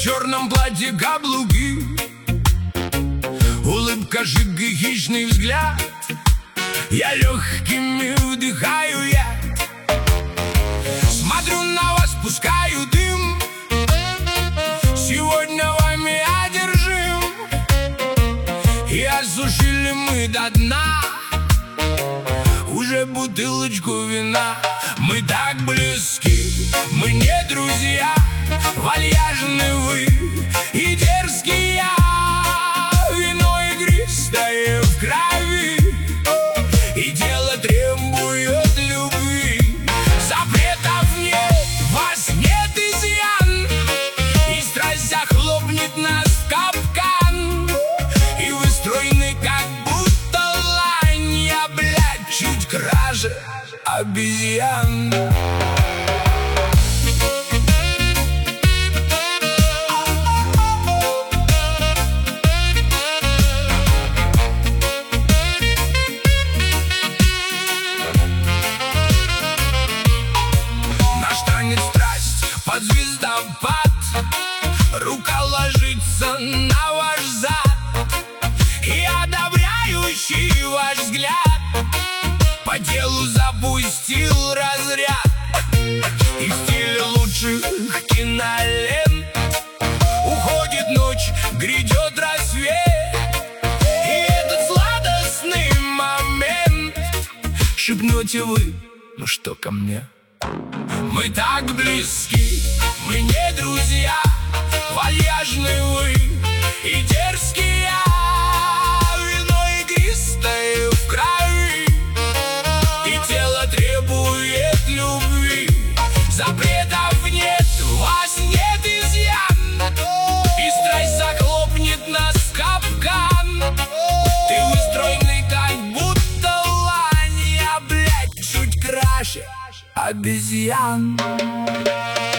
черном платье каблуки, улыбка, жиг и хищный взгляд. Я легкими вдыхаю яд, смотрю на вас, пускаю дым. Сегодня вами одержим, и осушили мы до дна уже бутылочку вина. Мы так близки, мы не друзья, вальяжны вы и дерзкие я. Вино игристое в крови, и дело требует любви. Запретов нет, вас нет изъян, и страсть захлопнет нас в капкан. И вы стройны, как будто лань, я, блядь, чуть краше обезьян. Под звездопад рука ложится на ваш зад, и одобряющий ваш взгляд по телу запустил разряд. И в стиле лучших кинолент уходит ночь, грядет рассвет, и этот сладостный момент шепнете вы: ну что ко мне? Мы так близки, мы не друзья, вальяжны вы и дерзкие я. Вино игристое в крови, и тело требует любви. Запретов нет, вас нет изъян, и страсть захлопнет нас в капкан. Ты выстроенный, как будто лань, я, блядь, чуть краше обезьян.